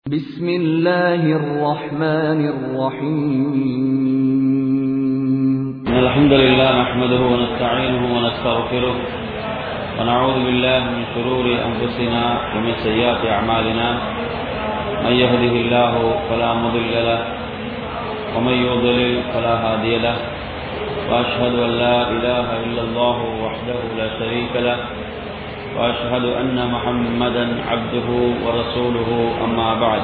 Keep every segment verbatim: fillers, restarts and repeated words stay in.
بسم الله الرحمن الرحيم الحمد لله نحمده ونستعينه ونستغفره ونعوذ بالله من شرور أنفسنا ومن سيئات أعمالنا من يهده الله فلا مضل له ومن يضلل فلا هادي له وأشهد أن لا إله إلا الله وحده لا شريك له وأشهد أن محمدا عبده ورسوله أما بعد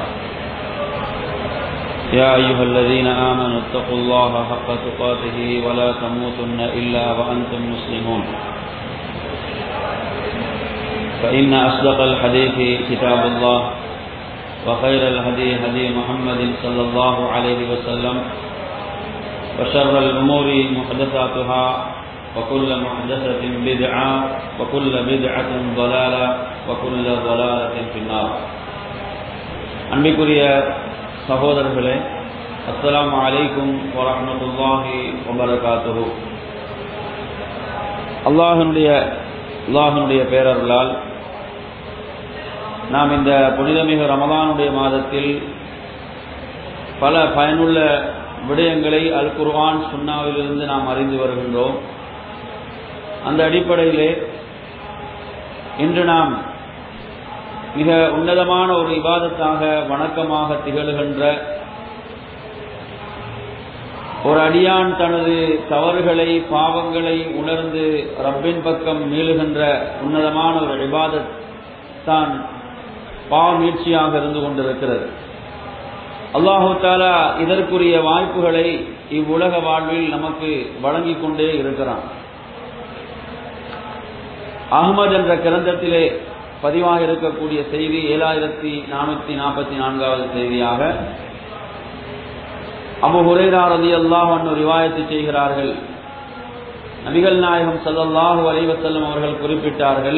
يا أيها الذين آمنوا اتقوا الله حق تقاته ولا تموتن إلا وأنتم مسلمون فإن أصدق الحديث كتاب الله وخير الهدي هدي محمد صلى الله عليه وسلم وشر الأمور محدثاتها وكل محدثة بدعة وكل بدعة ضلالة وكل ضلالة في النار. அன்பிற்குரிய சகோதரர்களே, அஸ்ஸலாமு அலைக்கும் வரஹ்மத்துல்லாஹி வபரகாத்துஹு. அல்லாஹ்வுடைய அல்லாஹ்வுடைய பேரருளால் நாம் இந்த புனிதமிகு ரமலானுடைய மாதத்தில் பல பயனுள்ள விடயங்களை அல் குர்ஆன் சுன்னாவிலிருந்து நாம் அறிந்து வருகின்றோம். அந்த அடிப்படையிலே இன்று நாம் மிக உன்னதமான ஒரு இபாதத்தாக வணக்கமாக திகழ்கின்ற ஒரு அடியான் தனது தவறுகளை பாவங்களை உணர்ந்து ரப்பின் பக்கம் மீளுகின்ற உன்னதமான ஒரு இபாதத் தான் பாவமீட்சியாக இருந்து கொண்டிருக்கிறது. அல்லாஹு தஆலா இதற்குரிய வாய்ப்புகளை இவ்வுலக வாழ்வில் நமக்கு வழங்கிக் கொண்டே இருக்கிறான். அஹ்மத் என்ற கிரந்தத்திலே பதிவாக இருக்கக்கூடிய செய்தி ஏழாயிரத்தி நானூத்தி நாற்பத்தி நான்காவது செய்தியாக அபூ ஹுரைரா ரலியல்லாஹு அன்ஹு ரிவாயத்து செய்கிறார்கள். நபிகள் நாயகம் ஸல்லல்லாஹு அலைஹி வஸல்லம் அவர்கள் குறிப்பிட்டார்கள்,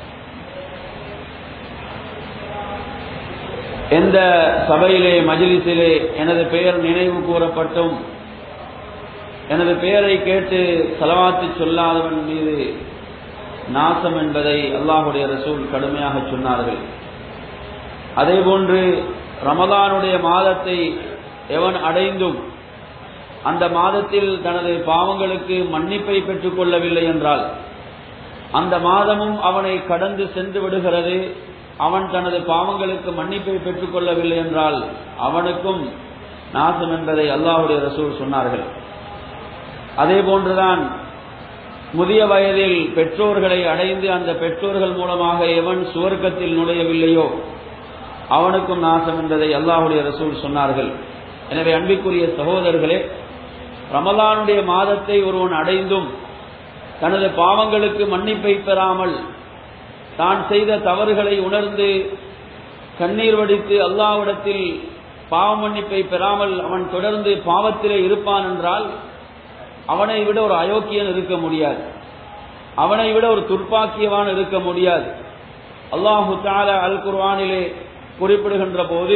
எந்த சபையிலே மஜ்லிஸிலே எனது பெயர் நினைவு கூறப்பட்டும் எனது பெயரை கேட்டு ஸலவாத்து சொல்லாதவன் மீது நாசம் என்பதை அல்லாஹ்வுடைய ரசூல் கடுமையாக சொன்னார்கள். அதேபோன்று ரமலானுடைய மாதத்தை எவன் அடைந்தும் அந்த மாதத்தில் தனது பாவங்களுக்கு மன்னிப்பை பெற்றுக் கொள்ளவில்லை என்றால் அந்த மாதமும் அவனை கடந்து சென்று விடுகிறது. அவன் தனது பாவங்களுக்கு மன்னிப்பை பெற்றுக் கொள்ளவில்லை என்றால் அவனுக்கும் நாசம் என்பதை அல்லாஹ்வுடைய ரசூல் சொன்னார்கள். அதே போன்றுதான் முதிய வயதில் பெற்றோர்களை அடைந்து அந்த பெற்றோர்கள் மூலமாக எவன் சுவர்க்கத்தில் நுழையவில்லையோ அவனுக்கும் நாசம் என்பதை அல்லாஹ்வுடைய ரசூல் சொன்னார்கள். எனவே அன்பிற்குரிய சகோதரர்களே, ரமலானுடைய மாதத்தை ஒருவன் அடைந்தும் தனது பாவங்களுக்கு மன்னிப்பை பெறாமல் தான் செய்த தவறுகளை உணர்ந்து கண்ணீர் வடித்து அல்லாஹ்விடத்தில் பாவ மன்னிப்பை பெறாமல் அவன் தொடர்ந்து பாவத்திலே இருப்பான் என்றால் அவனை விட ஒரு அயோக்கியன் இருக்க முடியாது, அவனை விட ஒரு துர்ப்பாக்கியவான் இருக்க முடியாது. அல்லாஹு தஆலா அல் குர்ஆனிலே குறிப்பிடுகின்ற போது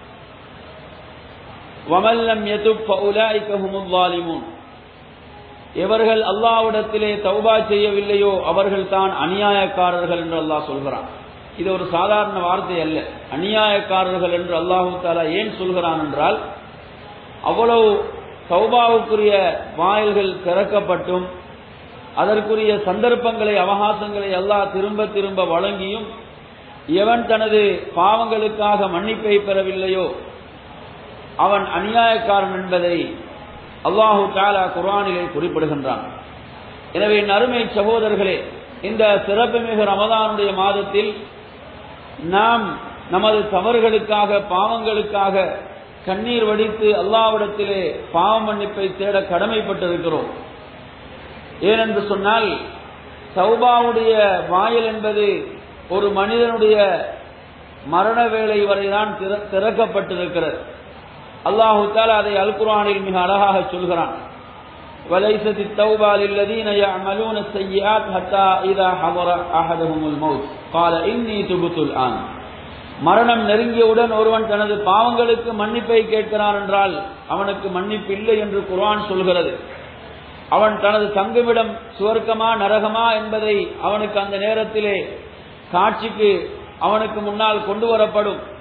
வமன் லம் யதுப் ஃபஉலாயிக ஹுமுல் ஸாலிமூன், எவர்கள் அல்லாஹ்விடத்திலே தௌபா செய்யவில்லையோ அவர்கள் தான் அநியாயக்காரர்கள் என்று அல்லாஹ் சொல்கிறான். இது ஒரு சாதாரண வார்த்தை அல்ல. அநியாயக்காரர்கள் என்று அல்லாஹு தஆலா ஏன் சொல்கிறான் என்றால், அவ்வளவு தௌபாவுக்குரிய வாயில்கள் திறக்கப்பட்டும் அதற்குரிய சந்தர்ப்பங்களை அவகாசங்களை அல்லாஹ் திரும்ப திரும்ப வழங்கியும் எவன் தனது பாவங்களுக்காக மன்னிப்பை பெறவில்லையோ அவன் அநியாயக்காரன் என்பதை அல்லாஹு தஆலா குர்ஆனிலே குறிப்பிடுகின்றான். எனவே அருமை சகோதரர்களே, இந்த சிறப்புமிகு ரமலானுடைய மாதத்தில் நாம் நமது தவறுகளுக்காக பாவங்களுக்காக கண்ணீர் வடித்து அல்லாஹ்விடத்திலே பாவ மன்னிப்பை தேட கடமைப்பட்டிருக்கிறோம். ஏனென்று சொன்னால், தௌபாவுடைய வாயில் என்பது ஒரு மனிதனுடைய மரண வேளை வரைதான் திறக்கப்பட்டிருக்கிறது. அல்லாஹு தஆலா அதை அல் குர்ஆனில் மிக அழகாக சொல்கிறான். வலைஸத் தௌபா லில்லதீன யஅமலூன ஸய்யிஆத் ஹத்தா இதா ஹதர அஹதுஹுமுல் மௌத் قال இன்னி துபுத்துல் ஆன். மரணம் நெருங்கியவுடன் ஒருவன் தனது பாவங்களுக்கு மன்னிப்பை கேட்கிறான் என்றால் அவனுக்கு மன்னிப்பு இல்லை என்று குர்ஆன் சொல்கிறது. அவன் தனது தங்குமிடம் சுவர்க்கமா நரகமா என்பதை அவனுக்கு அந்த நேரத்திலே காட்சிக்கு அவனுக்கு முன்னால் கொண்டு வரப்படும்.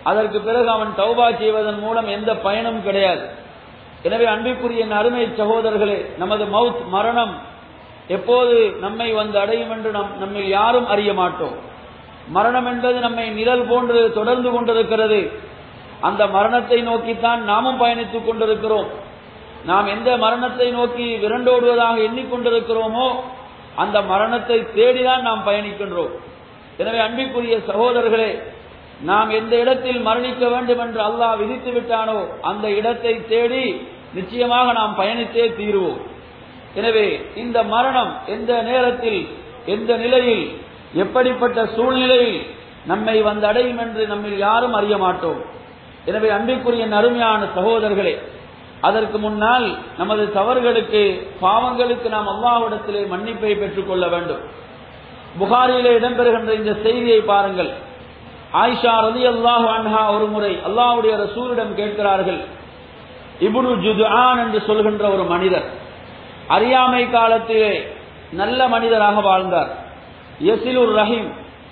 அதற்கு பிறகு அவன் தௌபா செய்வதன் மூலம் எந்த பயனும் கிடையாது. எனவே அன்பிற்குரிய அருமை சகோதரர்களே, நமது மவுத் மரணம் எப்போது நம்மை வந்து அடையும் என்று நம் நம்மில் யாரும் அறிய மாட்டோம். மரணம் என்பது நம்மை நிழல் போன்று தொடர்ந்து கொண்டிருக்கிறது. அந்த மரணத்தை நோக்கித்தான் நாமும் பயணித்துக் கொண்டிருக்கிறோம். நாம் எந்த மரணத்தை நோக்கி விரண்டோடுவதாக எண்ணிக்கொண்டிருக்கிறோமோ அந்த மரணத்தை தேடிதான் நாம் பயணிக்கின்றோம். எனவே அன்பிற்குரிய சகோதரர்களே, நாம் எந்த இடத்தில் மரணிக்க வேண்டும் என்று அல்லாஹ் விதித்து விட்டானோ அந்த இடத்தை தேடி நிச்சயமாக நாம் பயணித்தே தீருவோம். எனவே இந்த மரணம் எந்த நேரத்தில், எந்த நிலையில், எப்படிப்பட்ட சூழ்நிலையில் நம்மை வந்து அடையும் என்று நம்மில் யாரும் அறிய மாட்டோம். எனவே அன்பிற்குரிய அருமையான சகோதரர்களே, அதற்கு முன்னால் நமது தவறுகளுக்கு, பாவங்களுக்கு நாம் அல்லாஹ்விடத்திலே மன்னிப்பை பெற்றுக் கொள்ள வேண்டும். புகாரியிலே இடம்பெறுகின்ற இந்த செய்தியை பாருங்கள். ஆயிஷா ரலியல்லாஹு அன்ஹா ஒரு முறை அல்லாஹ்வுடைய ரசூலிடம் கேட்கிறார்கள். இப்னு ஜுதுஆன் என்று சொல்கின்ற ஒரு மனிதர் அறியாமை காலத்திலே நல்ல மனிதராக வாழ்ந்தார். யஸிலுர் ரஹீம்,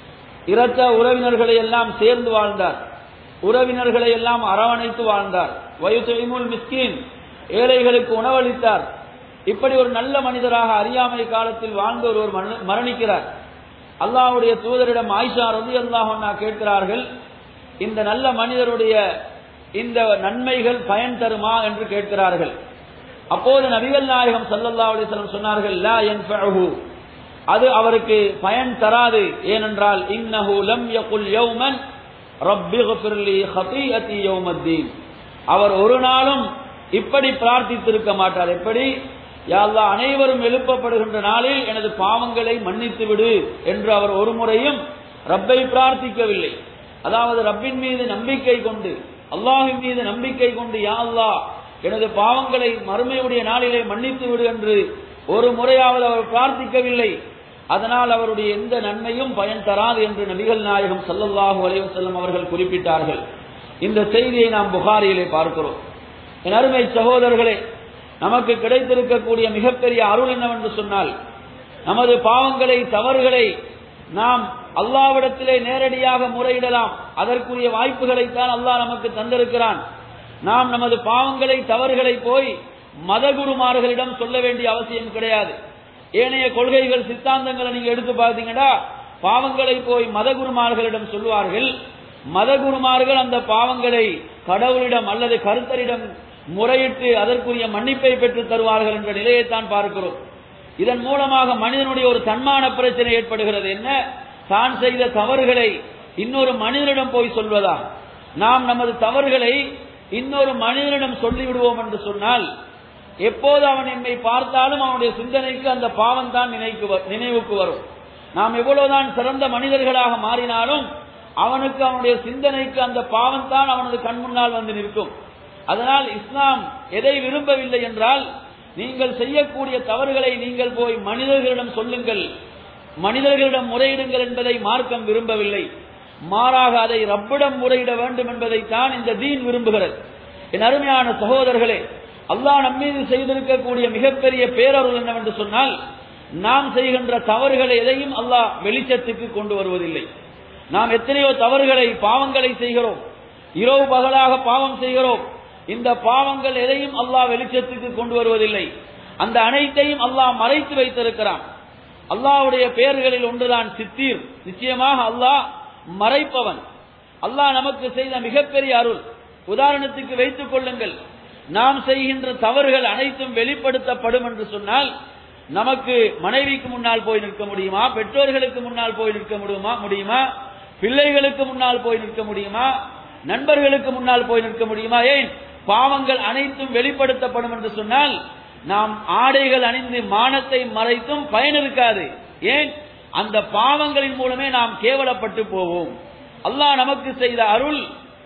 இரத்த உறவினர்களை எல்லாம் சேர்ந்து வாழ்ந்தார். உறவினர்களை எல்லாம் அரவணைத்து வாழ்ந்தார். வயுதுஇமுல் மிஸ்கீன், ஏழைகளுக்கு உணவளித்தார். இப்படி ஒரு நல்ல மனிதராக அறியாமை காலத்தில் வாழ்ந்த ஒருவர் மரணிக்கிறார். அல்லாஹ்வுடைய தூதரிடம் ஆயிஷா ரலியல்லாஹு அன்ஹா கேட்கிறார்கள், இந்த நல்ல மனிதருடைய இந்த நன்மைகள் பயன் தருமா என்று கேட்கிறார்கள். அப்போது நபிகள் நாயகம் ஸல்லல்லாஹு அலைஹி வஸல்லம் சொன்னார்கள், லா யன்ஃபஉஹு, அது அவருக்கு பயன் தராது. ஏனென்றால் இன்னஹு லம் யகுல் யௌமன் ரப்பிக்ஃபிர்லி ஹதீஅதி யௌமத்தீன், அவர் ஒரு நாளும் இப்படி பிரார்த்தித்திருக்க மாட்டார். எப்படி? யா அல்லாஹ், அனைவரும் எழுப்பப்படுகின்ற நாளில் எனது பாவங்களை மன்னித்து விடு என்று அவர் ஒரு முறையும் ரப்பை பிரார்த்திக்கவில்லை. அதாவது ரப்பின் மீது நம்பிக்கை கொண்டு, அல்லாஹ்வின் மீது நம்பிக்கை கொண்டு, யா அல்லாஹ் எனது பாவங்களை மறுமையுடைய நாளிலே மன்னித்து விடு என்று ஒரு முறையாவது அவர் பிரார்த்திக்கவில்லை. அதனால் அவருடைய எந்த நன்மையும் பயன் தராது என்று நபிகள் நாயகம் ஸல்லல்லாஹு அலைஹி வஸல்லம் அவர்கள் குறிப்பிட்டார்கள். இந்த செய்தியை நாம் புகாரியிலே பார்க்கிறோம். என் அருமை சகோதரர்களே, நமக்கு கிடைத்திருக்கக்கூடிய மிகப்பெரிய அருள் என்னவென்று சொன்னால், நமது பாவங்களை, தவறுகளை நாம் அல்லாஹ்விடத்திலே நேரடியாக முறையிடலாம். அதற்குரிய வாய்ப்புகளைத்தான் அல்லாஹ் நமக்கு தந்திருக்கிறான். நாம் நமது பாவங்களை, தவறுகளை போய் மதகுருமார்களிடம் சொல்ல வேண்டிய அவசியம் கிடையாது. ஏனைய கொள்கைகள், சித்தாந்தங்களை நீங்க எடுத்து பார்த்தீங்கன்னா, பாவங்களை போய் மதகுருமார்களிடம் சொல்லுவார்கள். மதகுருமார்கள் அந்த பாவங்களை கடவுளிடம் அல்லது கருத்தரிடம் முறையிட்டு அதற்குரிய மன்னிப்பை பெற்று தருவார்கள் என்ற நிலையைத்தான் பார்க்கிறோம். இதன் மூலமாக மனிதனுடைய ஒரு தன்மான பிரச்சனை ஏற்படுகிறது. என்ன? தான் செய்த தவறுகளை இன்னொரு மனிதனிடம் போய் சொல்வதா? நாம் நமது தவறுகளை இன்னொரு மனிதனிடம் சொல்லிவிடுவோம் என்று சொன்னால், எப்போது அவன் என்னை பார்த்தாலும் அவனுடைய சிந்தனைக்கு அந்த பாவம் தான் நினைவுக்கு வரும். நாம் எவ்வளவுதான் சிறந்த மனிதர்களாக மாறினாலும் அவனுக்கு, அவனுடைய சிந்தனைக்கு அந்த பாவம் தான் அவனது கண் முன்னால் வந்து நிற்கும். அதனால் இஸ்லாம் எதை விரும்பவில்லை என்றால், நீங்கள் செய்யக்கூடிய தவறுகளை நீங்கள் போய் மனிதர்களிடம் சொல்லுங்கள், மனிதர்களிடம் முறையிடுங்கள் என்பதை மார்க்கம் விரும்பவில்லை. மாறாக அதை ரப்பிடம் முறையிட வேண்டும் என்பதைத்தான் இந்த தீன் விரும்புகிறது. என் அருமையான சகோதரர்களே, அல்லாஹ் நம்மீது செய்திருக்கக்கூடிய மிகப்பெரிய பேரருள் என்னவென்று சொன்னால், நாம் செய்கின்ற தவறுகளை எதையும் அல்லாஹ் வெளிச்சத்துக்கு கொண்டு வருவதில்லை. நாம் எத்தனையோ தவறுகளை, பாவங்களை செய்கிறோம், இரவு பகலாக பாவம் செய்கிறோம். இந்த பாவங்கள் எதையும் அல்லாஹ் வெளிச்சத்துக்கு கொண்டு வருவதில்லை. அந்த அனைத்தையும் அல்லாஹ் மறைத்து வைத்திருக்கிறான். அல்லாஹ்வுடைய பெயர்களில் ஒன்றுதான் சித்தீர். நிச்சயமாக அல்லாஹ் மறைப்பவன். அல்லாஹ் நமக்கு செய்த மிகப்பெரிய அருள். உதாரணத்துக்கு வைத்துக் கொள்ளுங்கள், நாம் செய்கின்ற தவறுகள் அனைத்தும் வெளிப்படுத்தப்படும் என்று சொன்னால், நமக்கு மனைவிக்கு முன்னால் போய் நிற்க முடியுமா? பெற்றோர்களுக்கு முன்னால் போய் நிற்க முடியுமா முடியுமா பிள்ளைகளுக்கு முன்னால் போய் நிற்க முடியுமா? நண்பர்களுக்கு முன்னால் போய் நிற்க முடியுமா? ஏன்? பாவங்கள் அனைத்தும் வெளிப்படுத்தப்படும் என்று சொன்னால், நாம் ஆடைகள் அணிந்து மானத்தை மறைத்தும் பயன் இருக்காது. ஏன்? அந்த பாவங்களின் மூலமே நாம் கேவலப்பட்டு போவோம். அல்லாஹ் நமக்கு செய்த அருள்,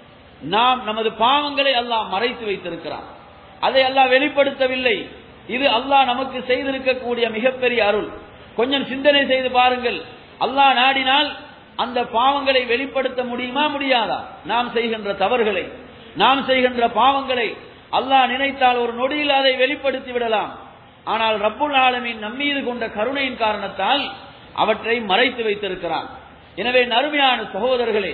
நாம் நமது பாவங்களை அல்லாஹ் மறைத்து வைத்திருக்கிறான். அதை அல்லாஹ் வெளிப்படுத்தவில்லை. இது அல்லாஹ் நமக்கு செய்திருக்கக்கூடிய மிகப்பெரிய அருள். கொஞ்சம் சிந்தனை செய்து பாருங்கள். அல்லாஹ் நாடினால் அந்த பாவங்களை வெளிப்படுத்த முடியுமா? முடியாதா? நாம் செய்கின்ற தவறுகளை, நாம் செய்கின்ற பாவங்களை அல்லாஹ் நினைத்தால் ஒரு நொடியில் அதை வெளிப்படுத்தி விடலாம். ஆனால் ரப்புல் ஆலமீன் நம்மீது கொண்ட கருணையின் காரணத்தால் அவற்றை மறைத்து வைத்திருக்கிறான். எனவே அருமையான சகோதரர்களே,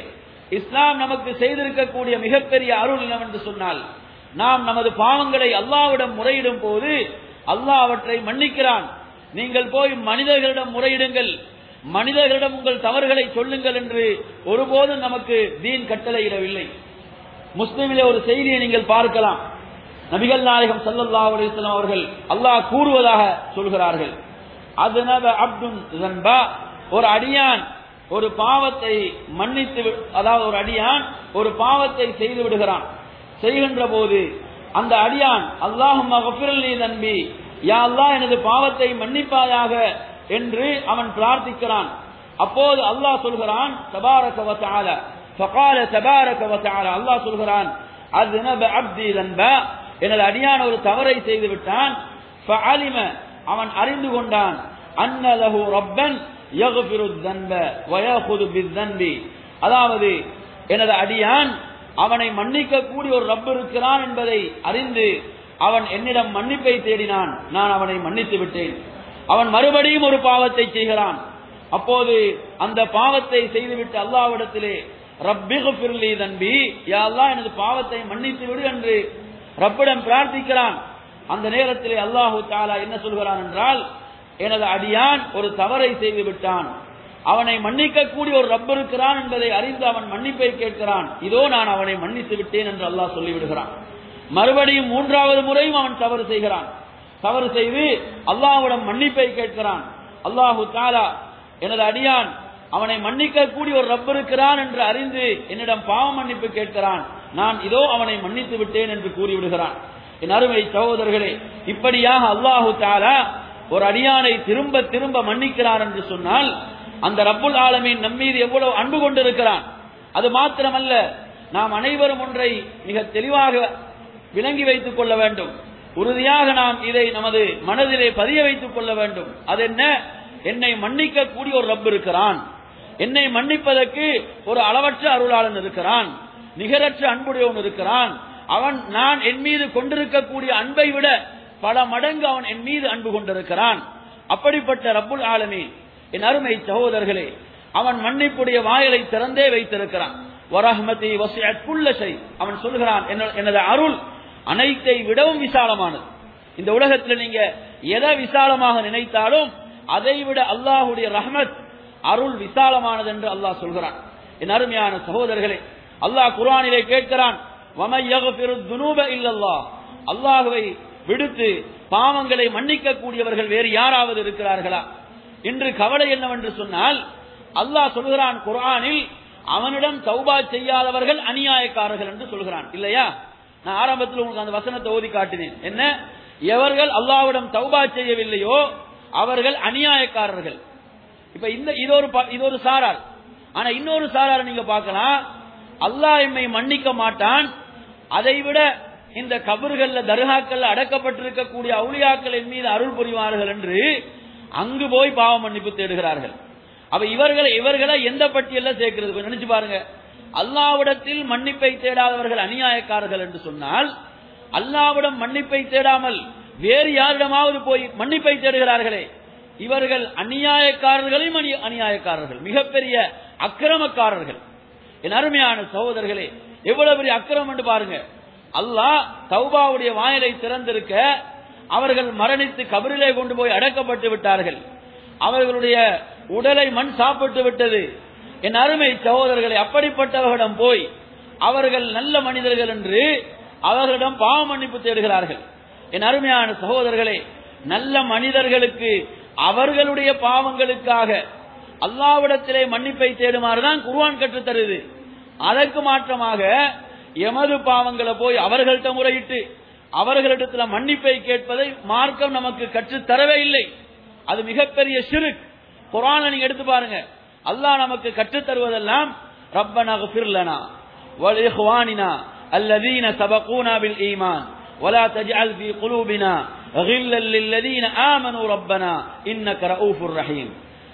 இஸ்லாம் நமக்கு செய்திருக்கக்கூடிய மிகப்பெரிய அருள் என்னவென்று சொன்னால், நாம் நமது பாவங்களை அல்லாஹ்விடம் முறையிடும் போது அல்லாஹ் அவற்றை மன்னிக்கிறான். நீங்கள் போய் மனிதர்களிடம் முறையிடுங்கள், மனிதர்களிடம் உங்கள் தவறுகளை சொல்லுங்கள் என்று ஒருபோதும் நமக்கு தீன் கட்டளையிடவில்லை. முஸ்லிமிலே ஒரு செய்தியை நீங்கள் பார்க்கலாம். நபிகள் நாயகம் ஸல்லல்லாஹு அலைஹி வஸல்லம் அவர்கள் அல்லாஹ் கூறுவதாக சொல்கிறார்கள், அத்னப அப்துன் ஸன்பா, ஒரு அடியான் ஒரு பாவத்தை மன்னித்து, அதாவது ஒரு அடியான் ஒரு பாவத்தை செய்து விடுகிறான். செய்கின்ற போது அந்த அடியான் அல்லாஹும்ம கஃபிர்லி தன்பி, யா அல்லாஹ் எனது பாவத்தை மன்னிப்பாயாக என்று அவன் பிரார்த்திக்கிறான். அப்போது அல்லாஹ் சொல்கிறான் தபாரக வ தஆலா, ஃபகால தபாரக வ தஆலா, அல்லாஹ் சொல்கிறான் அத்னப அப்தி தன்பா, எனது அடியான் ஒரு தவறை செய்து விட்டான். ஃபஅலிம, அவன் அறிந்து கொண்டான், அன்ன லஹு ரப்பன் யக்ஃபிரு ذنب வயஹுது பிذنب, அதாவது எனது அடியான் அவனை மன்னிக்க கூடிய ஒரு ரப் இருக்கிறான் என்பதை அறிந்து அவன் என்னிடம் மன்னிப்பை தேடினான், நான் அவனை மன்னித்து விட்டேன். அவன் மறுபடியும் ஒரு பாவத்தை செய்கிறான். அப்போது அந்த பாவத்தை செய்துவிட்டு அல்லாஹ்விடத்திலே ரப்பிக்ஃபிர்லி தன்பி, யா அல்லாஹ் எனது பாவத்தை மன்னித்து விடு என்று ரப்பிடம் பிரார்த்திக்கிறான். அந்த நேரத்திலே அல்லாஹு தஆலா என்ன சொல்கிறான் என்றால், எனது அடியான் ஒரு தவறை செய்து விட்டான், அவனை மன்னிக்க கூடிய ஒரு ரப் இருக்கிறான் என்பதை அறிந்து அவன் மன்னிப்பை கேட்கிறான், இதோ நான் அவனை மன்னித்து விட்டேன் என்று அல்லாஹ் சொல்லிவிடுகிறான். மறுபடியும் மூன்றாவது முறையும் அவன் தவறு செய்கிறான். தவறு செய்து அல்லாஹ்விடம் மன்னிப்பை கேட்கிறான். அல்லாஹு தஆலா எனது அடியான் அவனை மன்னிக்க கூடிய ஒரு ரப் இருக்கிறான் என்று அறிந்து என்னிடம் பாவ மன்னிப்பு கேட்கிறான், நான் இதோ அவனை மன்னித்து விட்டேன் என்று கூறிவிடுகிறான். என் அருமை சகோதரர்களே, இப்படியாக அல்லாஹு தஆலா ஒரு அடியானை திரும்ப திரும்ப மன்னிக்கிறான் என்று சொன்னால் அந்த ரப்புல் ஆலமீன் நம்மீது எவ்வளவு அன்பு கொண்டிருக்கிறான். அது மாத்திரமல்ல, நாம் அனைவரும் ஒன்றை மிக தெளிவாக விளங்கி வைத்துக் கொள்ள வேண்டும், உறுதியாக நாம் இதை நமது மனதிலே பதிய வைத்துக் கொள்ள வேண்டும். அது என்ன? என்னை மன்னிக்க கூடிய ஒரு ரப் இருக்கிறான், என்னை மன்னிப்பதற்கு ஒரு அளவற்ற அருளாளன் இருக்கிறான், நிகரற்ற அன்புடையவன் இருக்கிறான். அவன் நான் என் மீது கொண்டிருக்கக்கூடிய அன்பை விட பல மடங்கு அவன் என் மீது அன்பு கொண்டிருக்கிறான். அப்படிப்பட்ட ரப்புல் ஆலமீன், என் அருமை சகோதரர்களே, அவன் மன்னிப்புடைய வாயிலை திறந்தே வைத்திருக்கிறான். வரஹ்மதி வஸிஅத் குல்ல ஷை, அவன் சொல்கிறான் எனது அருள் அனைத்தை விடவும் விசாலமானது. இந்த உலகத்தில் நீங்க எதை விசாலமாக நினைத்தாலும் அதை விட அல்லாஹ்வுடைய ரஹ்மத் அருள் விசாலமானது என்று அல்லாஹ் சொல்கிறான். என் அருமையான சகோதரர்களே, அல்லாஹ் குர்ஆனிலே கேட்கிறான், வமை யக்ஃபிரு ذுனூப இல்லல்லாஹ், அல்லாஹ்வை விடுத்து பாவங்களை மன்னிக்க கூடியவர்கள் வேறு யாராவது இருக்கிறார்களா? இன்று கவலை என்னவென்று சொன்னால், அல்லாஹ் சொல்கிறான் குர்ஆனில், அவனிடம் தௌபா செய்யாதவர்கள் அநியாயக்காரர்கள் என்று சொல்கிறான். இல்லையா? நான் ஆரம்பத்தில் உங்களுக்கு அந்த வசனத்தை ஓதி காட்டினேன். என்ன? எவர்கள் அல்லாஹ்விடம் தௌபா செய்யவில்லையோ அவர்கள் அநியாயக்காரர்கள். இப்ப இந்த இது ஒரு இது ஒரு சாரார். ஆனா இன்னொரு சாரார் நீங்க பார்க்கலாம், அல்லாஹ் எம்மை மன்னிக்க மாட்டான், அதைவிட இந்த கபர்கள்ல தர்காக்கள்ல அடக்கப்பட்டிருக்கக்கூடிய அவுலியாக்கள் என் மீது அருள் புரிவார்கள் என்று அங்கு போய் பாவ மன்னிப்பு தேடுகிறார்கள். அப்ப இவர்களை இவர்களை எந்த பட்டியல்ல சேர்க்கிறது நினைச்சு பாருங்க. அல்லாஹ்விடத்தில் மன்னிப்பை தேடாதவர்கள் அநியாயக்காரர்கள் என்று சொன்னால், அல்லாஹ்விடம் மன்னிப்பை தேடாமல் வேறு யாரிடமாவது போய் மன்னிப்பை தேடுகிறார்களே, இவர்கள் அநியாயக்காரர்களையும் அநியாயக்காரர்கள், மிகப்பெரிய அக்கிரமக்காரர்கள். என் அருமையான சகோதரர்களே, எவ்வளவு பெரிய அக்கிரமம் என்று பாருங்க. அல்லாஹ் தௌபாவுடைய வாயிலை திறந்திருக்க அவர்கள் மரணித்து கபரிலே கொண்டு போய் அடக்கப்பட்டு விட்டார்கள், அவர்களுடைய உடலை மண் சாப்பிட்டு விட்டது. என் அருமை சகோதரர்களை, அப்படிப்பட்டவர்களிடம் போய் அவர்கள் நல்ல மனிதர்கள் என்று அவர்களிடம் பாவ மன்னிப்பு தேடுகிறார்கள். என் அருமையான சகோதரர்களே, நல்ல மனிதர்களுக்கு அவர்களுடைய பாவங்களுக்காக அல்லாஹ்விடத்திலே மன்னிப்பை தேடுமாறுதான் குர்ஆன் கற்றுத் தருது. அதற்கு மாற்றமாக எமது பாவங்களை போய் அவர்கள்ட்ட முறையிட்டு அவர்களிடத்துல மன்னிப்பை கேட்பதை மார்க்கம் நமக்கு கற்றுத் தரவே இல்லை. அது மிகப்பெரிய ஷிர்க். குர்ஆனை நீங்க எடுத்து பாருங்க, அல்லாஹ் நமக்கு கற்றுத் தருவதெல்லாம் ரப்பனா இக்ஃபிர் லனா வ இஹ்வானினா அல்லதீன சபகூனா பில் ஈமான் வலா தஜ்அல் ஃபீ குலூபினா கில்லல் லில்லதீன ஆமனூ ரப்பனா இன்னக ரഊஃபுர் ரஹீம்.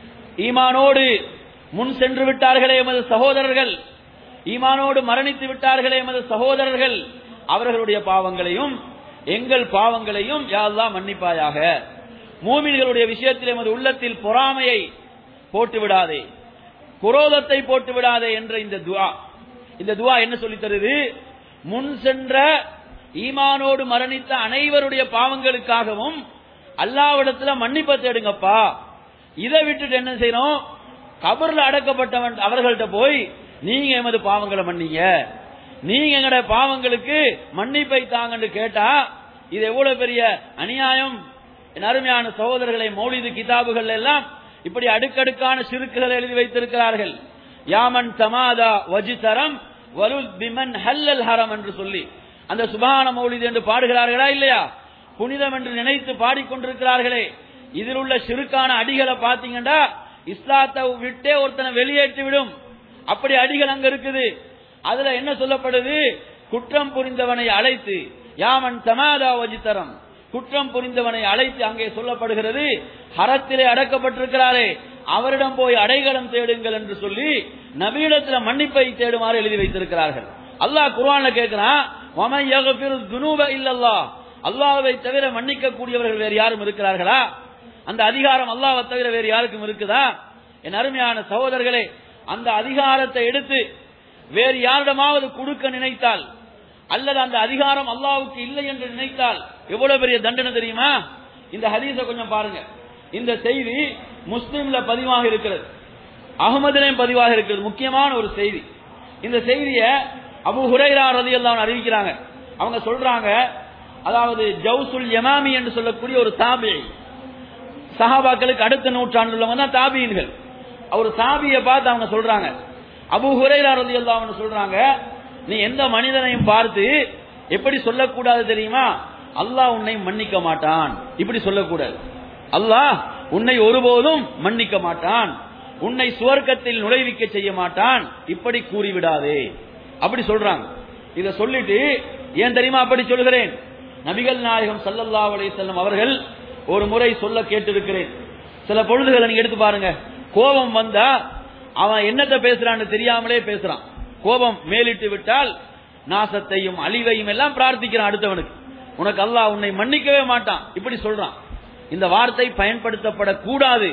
ஈமானோடு முன் சென்று விட்டார்களே எமது சகோதரர்கள், ஈமானோடு மரணித்து விட்டார்களே எமது சகோதரர்கள், அவர்களுடைய பாவங்களையும் எங்கள் பாவங்களையும் யா அல்லாஹ் மன்னிப்பாயாக. மூமின்களுடைய விஷயத்தில் எமது உள்ளத்தில் பொறாமையை போட்டு விடாதே, குரோதத்தை போட்டு விடாதே என்ற இந்த துஆ, இந்த துஆ என்ன சொல்லி தருது? முன் சென்ற ஈமானோடு மரணித்த அனைவருடைய பாவங்களுக்காகவும் அல்லாஹ்விடத்துல மன்னிப்பு தேடுங்கப்பா. இதை விட்டுட்டு என்ன செய்யணும்? கபர்ல அடக்கப்பட்டவன் அவர்கள்ட்ட போய் நீங்க எமது பாவங்களை மன்னிங்க, நீங்க எங்கட பாவங்களுக்கு மன்னிப்பை தாங்கன்னு கேட்டா இது எவ்வளவு பெரிய அநியாயம். என் அருமையான சகோதரர்களை, மௌலிது கிதாபுகள் எல்லாம் இப்படி அடுக்கடுக்கான சிறுக்குகளை எழுதி வைத்திருக்கிறார்கள். யாமன் தமாதா வஜிதரம் வலுல் பிமன் ஹல்லல் ஹரம் என்று சொல்லி அந்த சுபஹான மௌலிது என்று பாடுகிறார்களா இல்லையா? புனிதம் என்று நினைத்து பாடிக்கொண்டிருக்கிறார்களே. இதில் உள்ள சிறுக்கான அடிகளை பாத்தீங்கன்னா இஸ்லாத்தை விட்டே ஒருத்தனை வெளியேற்றி விடும். அப்படி அடிகள் அங்க இருக்குது. அதுல என்ன சொல்லப்படுது? குற்றம் புரிந்தவனை அழைத்து யாமன் தமாதா வஜிதரம், குற்றம் புரிந்தவனை அழைத்து அங்கே சொல்லப்படுகிறது ஹரத்திலே அடக்கப்பட்டிருக்கிறாரே அவரிடம் போய் அடைகலம் தேடுங்கள் என்று சொல்லி நபியிடத்துல மன்னிப்பை தேடுமாறு எழுதி வைத்திருக்கிறார்கள். அல்லாஹ் குர்ஆன்ல கேட்கிறான், வமன் யக்ஃபிரு ذுனூப இல்லல்லாஹ், அல்லாஹ்வை தவிர மன்னிக்க கூடியவர்கள் வேறு யாரும் இருக்கிறார்களா? அந்த அதிகாரம் அல்லாஹ்வை தவிர வேறு யாருக்கும் இருக்குதா? என் அருமையான சகோதரர்களே, அந்த அதிகாரத்தை எடுத்து வேறு யாரிடமாவது கொடுக்க நினைத்தால் அல்லது அந்த அதிகாரம் அல்லாஹ்வுக்கு இல்லை என்று நினைத்தால் எவ்வளவு பெரிய தண்டனை தெரியுமா? இந்த ஹதீஸை கொஞ்சம் பாருங்க. இந்த செய்தி முஸ்லிம்ல பதிவாக இருக்கிறது, அஹ்மதிலையும் பதிவாக இருக்கிறது. முக்கியமான ஒரு செய்தி. இந்த செய்தியை அபூ ஹுரைரா ரலியல்லாஹு அன்ஹு அறிவிக்கிறாங்க. அவங்க சொல்றாங்க, அதாவது ஜௌசுல் யமாமி என்று சொல்லக்கூடிய ஒரு தாபிஈ, சஹாபாக்களுக்கு அடுத்த நூற்றாண்டில் உள்ளவங்க தான் தாபிஈன்கள். ஒரு தாபியை பார்த்து அவங்க சொல்றாங்க, அபூ ஹுரைரா ரலியல்லாஹு அன்ஹு சொல்றாங்க, நீ எந்த மனிதனையும் பார்த்து எப்படி சொல்லக்கூடாது தெரியுமா? அல்லாஹ் உன்னை மன்னிக்க மாட்டான், இப்படி சொல்லக்கூடாது. அல்லாஹ் உன்னை ஒருபோதும் மன்னிக்க மாட்டான், உன்னை சுவர்க்கத்தில் நுழைவிக்க செய்ய மாட்டான், இப்படி கூறிவிடாதே, அப்படி சொல்றாங்க. இத சொல்லிட்டு ஏன் தெரியுமா அப்படி சொல்கிறேன்? நபிகள் நாயகம் ஸல்லல்லாஹு அலைஹி வஸல்லம் அவர்கள் ஒரு முறை சொல்ல கேட்டிருக்கிறேன். சில பொழுதுகளை நீங்க எடுத்து பாருங்க. கோபம் வந்தா அவன் என்னத்தை பேசுறான்னு தெரியாமலே பேசுறான். கோபம் மேலிட்டு விட்டால் நாசத்தையும் அழிவையும் எல்லாம் பிரார்த்திக்கிறான் அடுத்தவனுக்கு. உனக்கு அல்லாஹ் உன்னை மன்னிக்கவே மாட்டான், இப்படி சொல்றான். இந்த வார்த்தை பயன்படுத்தப்படக்கூடாது.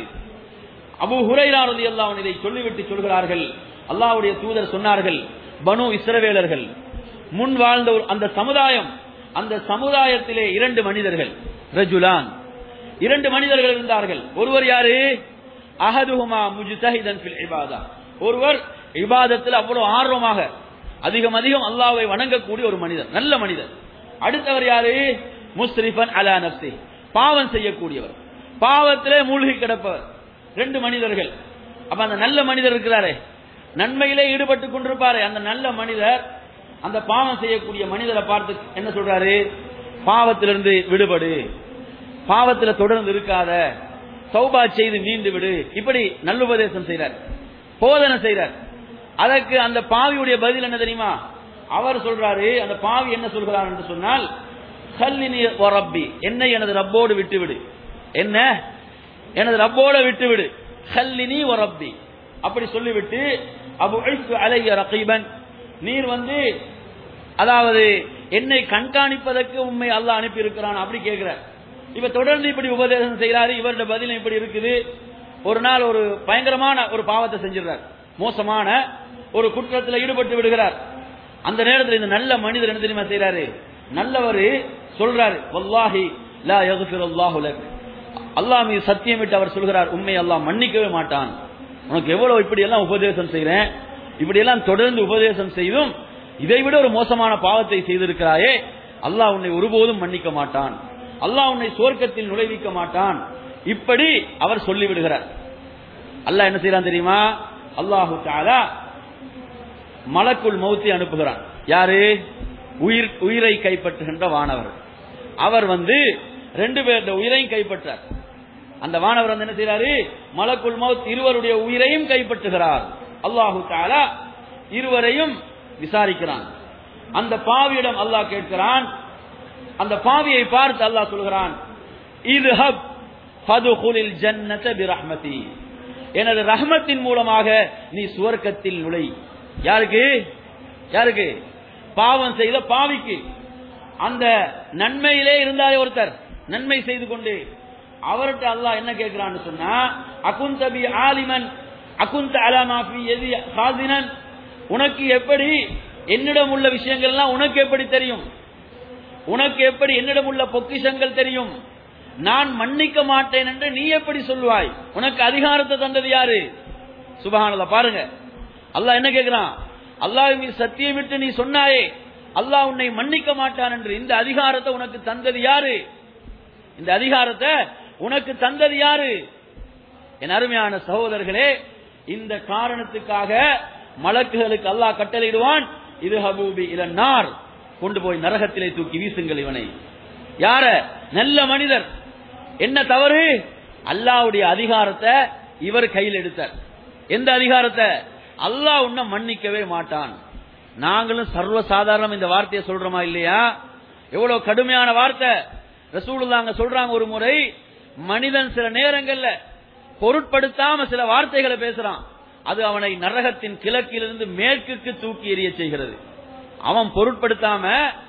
அபூ ஹுரைரா ரலியல்லாஹு அன்ஹு இதை சொல்லிவிட்டு சொல்கிறார்கள், அல்லாஹ்வுடைய தூதர் சொன்னார்கள், பனு இஸ்ரவேலர்கள் முன் வாழ்ந்த அந்த சமுதாயம், அந்த சமுதாயத்திலே இரண்டு மனிதர்கள், ரஜுலான், இரண்டு மனிதர்கள் இருந்தார்கள். ஒருவர் யாரு? அஹதுஹுமா முஜ்தஹிதன் ஃபில் இபாதா, ஒருவர் இபாதத்தில் அவ்வளவு ஆர்வமாக அதிகம் அதிகம் அல்லாஹ்வை வணங்கக்கூடிய ஒரு மனிதர், நல்ல மனிதர். அடுத்தவர் யாரு? முஸ்ரிஃபன் அலா நஃப்ஸி, பாவம் செய்யக்கூடியவர், பாவத்திலே மூழ்கி கிடப்பவர். ரெண்டு மனிதர்கள். அப்ப அந்த நல்ல மனிதர் இருக்கிறாரே, நன்மையிலே ஈடுபட்டுக் கொண்டிருப்பாரு, அந்த நல்ல மனிதர் அந்த பாவம் செய்யக்கூடிய மனிதரை பார்த்து என்ன சொல்றாரு? பாவத்திலிருந்து விடுபடு, பாவத்தில் தொடர்ந்து இருக்காத, தௌபா செய்து மீண்டு விடு, இப்படி நல்லுபதேசம் செய்றார், போதனை செய்றார். அதற்கு அந்த பாவியுடைய பதில் என்ன தெரியுமா? அவர் சொல்றாரு, அந்த பாவி என்ன சொல்கிறார் என்று சொன்னால், கல்லினி ரப்பி, என்னை எனது ரப்போடு விட்டுவிடு, என்ன எனது ரப்போடு விட்டுவிடு, கல்லினி ரப்பி, அப்படி சொல்லிவிட்டு அபு அலைய ரகீபன், நீர் வந்து அதாவது என்னை கண்காணிப்பதற்கு உண்மை அல்லாஹ் அனுப்பி இருக்கிறான், அப்படி கேட்கிறார். இப்ப தொடர்ந்து இப்படி உபதேசம் செய்யறாரு. இவருடைய பதிலும் இப்படி இருக்குது. ஒரு நாள் ஒரு பயங்கரமான ஒரு பாவத்தை செஞ்சிடறார், மோசமான ஒரு குற்றத்தில் ஈடுபட்டு விடுகிறார். அந்த நேரத்தில் இந்த நல்ல மனிதர் என்ன தெரியுமா செய்யறாரு? நல்லவர் சொல்றாரு, வல்லாஹி லா யக்ஃபிருல்லாஹு லக், அல்லாஹ் மீது சத்தியமிட்டு அவர் சொல்கிறார், உண்மை அல்லாஹ் மன்னிக்கவே மாட்டான். உனக்கு எவ்வளவு இப்படி எல்லாம் உபதேசம் செய்றேன், இப்படி எல்லாம் தொடர்ந்து உபதேசம் செய்தும் இதைவிட ஒரு மோசமான பாவத்தை செய்திருக்கிறாயே, அல்லாஹ் உன்னை ஒருபோதும் மன்னிக்க மாட்டான், அல்லாஹ் உன்னை சுவர்க்கத்தில் நுழைவிக்க மாட்டான், இப்படி அவர் சொல்லிவிடுகிறார். அல்லாஹ் என்ன செய்யறான் தெரியுமா? அல்லாஹு தஆலா மலக்குல் மௌத்தை அனுப்புகிறான். யாரு? உயிர் உயிரை கைப்பற்றுகின்ற வானவர். அவர் வந்து ரெண்டு பேருடைய உயிரையும் கைப்பற்றார். அந்த வானவர் வந்து என்ன செய்யறாரு? மலக்குல் மௌத் இருவருடைய உயிரையும் கைப்பற்றுகிறார். அல்லாஹு தஆலா இருவரையும் விசாரிக்கிறான். அந்த பாவியிடம் அல்லாஹ் கேட்கிறான். அந்த பாவியை பார்த்து அல்லாஹ் சொல்கிறான், இத்ஹப் ஃபதுகுலில் ஜன்னத பிரஹ்மதி, எனது ரஹ்மத்தின் மூலமாக நீ சுவர்க்கத்தில் நுழை. யாருக்கு? யாருக்கு? பாவம் செய்த பாவிக்கு. அந்த நன்மையிலே இருந்தாரே ஒருத்தர், நன்மை செய்து கொண்டு, அவர்கிட்ட அல்லாஹ் என்ன கேட்கிறான்னு சொன்னா, அகுந்த பி ஆலிமன் அகுந்த அலா மா ஃபீ யதி ஹாஸினன், உனக்கு எப்படி என்னிடம் உள்ள விஷயங்கள்லாம் உனக்கு எப்படி தெரியும்? உனக்கு எப்படி என்னிடம் உள்ள பொக்கிஷங்கள் தெரியும்? நான் மன்னிக்க மாட்டேன் என்று நீ எப்படி சொல்வாய்? உனக்கு அதிகாரத்தை தந்தது யாரு? சுப்ஹானல்லாஹ். பாருங்க, அல்லாஹ் என்ன கேட்கிறான்? அல்லாஹ் மீது சத்தியமிட்டு நீ சொன்னாயே அல்லாஹ் உன்னை மன்னிக்க மாட்டான் என்று. இந்த அதிகாரத்தை உனக்கு தந்தது யாரு? இந்த அதிகாரத்தை உனக்கு தந்தது யாரு? என் அருமையான சகோதரர்களே, இந்த காரணத்துக்காக மலக்குகளுக்கு அல்லாஹ் கட்டளையிடுவான், இது ஹபூபி இலன்னார், கொண்டு போய் நரகத்திலே தூக்கி வீசுங்கள் இவனை. யார? நல்ல மனிதர். என்ன தவறு? அல்லாஹ்வுடைய அதிகாரத்தை இவர் கையில் எடுத்தார். எந்த அதிகாரத்தை? அல்லாஹ் உன்னை மன்னிக்கவே மாட்டான். நாங்களும் சர்வ சாதாரணம் இந்த வார்த்தையை சொல்றோமா இல்லையா? எவ்வளவு கடுமையான வார்த்தை. ரசூலுல்லாஹ் சொல்றாங்க, ஒரு முறை மனிதன் சில நேரங்கள்ல பொருட்படுத்தாம சில வார்த்தைகளை பேசுறான், அது அவனை நரகத்தின் கிழக்கிலிருந்து மேற்குக்கு தூக்கி எறிய செய்கிறது. அவன் பொருட்படுத்தாம